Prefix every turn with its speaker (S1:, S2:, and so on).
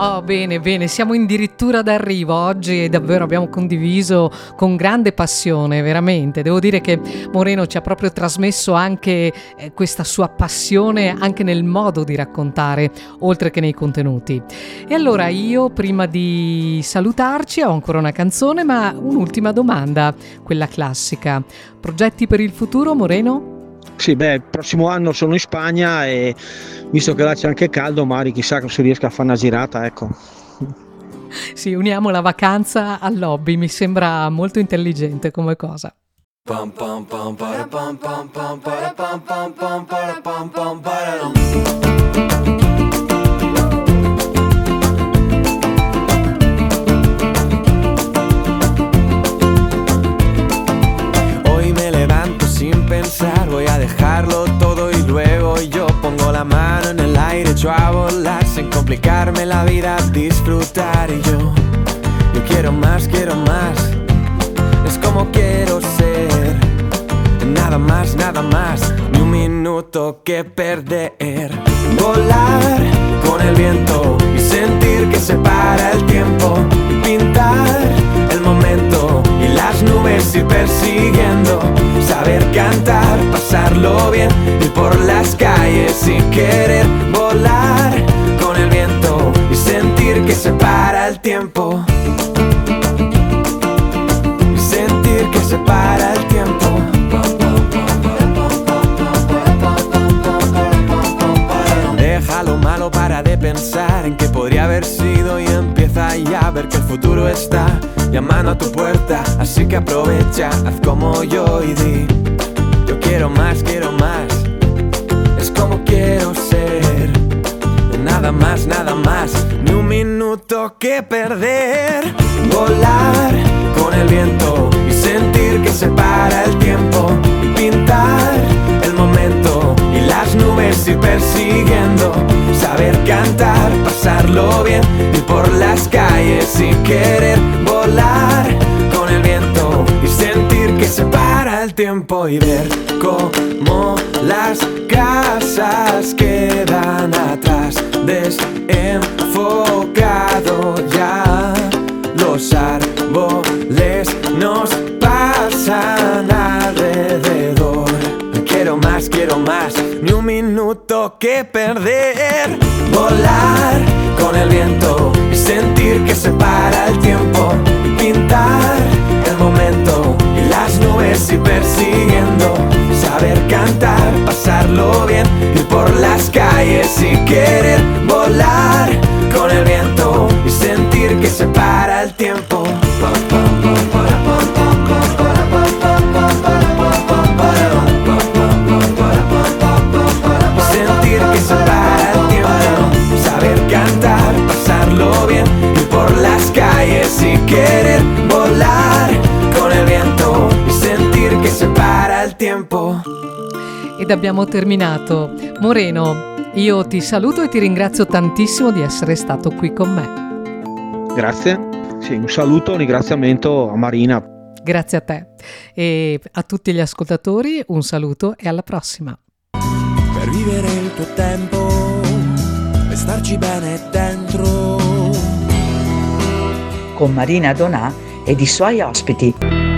S1: Oh, bene, bene, siamo addirittura d'arrivo. Oggi davvero abbiamo condiviso con grande passione, veramente. Devo dire che Moreno ci ha proprio trasmesso anche questa sua passione anche nel modo di raccontare, oltre che nei contenuti. E allora io, prima di salutarci, ho ancora una canzone, ma un'ultima domanda, quella classica. Progetti per il futuro, Moreno?
S2: Sì, il prossimo anno sono in Spagna e visto che là c'è anche caldo, magari chissà che si riesca a fare una girata, ecco.
S1: Sì, uniamo la vacanza all'hobby, mi sembra molto intelligente come cosa.
S3: Pam pam pam para pam pam pam para pam pam pam para pam pam para.
S4: Hoy me levanto sin pensar, voy a dejarlo todo y luego yo pongo la mano en el aire, echo a volar sin complicarme la vida, disfrutar y yo quiero más, es como quiero ser, nada más, ni un minuto que perder, volar con el viento y sentir que se para el tiempo, pintar el momento y las nubes ir persiguiendo, saber cantar, pasarlo bien, ir por las calles sin querer, volar con el viento y sentir que se para el tiempo, y sentir que se para el tiempo. Deja lo malo, para de pensar en que podría haber sido y empieza ya a ver que el futuro está llamando a tu puerta, así que aprovecha, haz como yo y di: yo quiero más, es como quiero ser, nada más, ni un minuto que perder, volar con el viento y sentir que se para el tiempo, pintar el momento y las nubes ir persiguiendo, saber cantar, pasarlo bien, ir por las calles sin querer, volar con el viento y sentir que se para el tiempo y ver cómo las casas quedan atrás, desenfocado ya, los árboles nos pasan alrededor. Quiero más, ni un minuto que perder, volar con el viento y sentir que se para el tiempo, pintar el momento y las nubes ir persiguiendo, saber cantar, pasarlo bien, ir por las calles sin querer, volar con el viento y sentir que se para el tiempo. Sentir que se para el tiempo, saber cantar, pasarlo bien, ir por las calles sin querer, volar con el viento y sentir che se para il tempo.
S1: Ed abbiamo terminato. Moreno, io ti saluto e ti ringrazio tantissimo di essere stato qui con me.
S2: Grazie, sì, un saluto, un ringraziamento a Marina.
S1: Grazie a te e a tutti gli ascoltatori un saluto e alla prossima.
S4: Per vivere il tuo tempo e starci bene dentro.
S5: Con Marina Donà ed i suoi ospiti.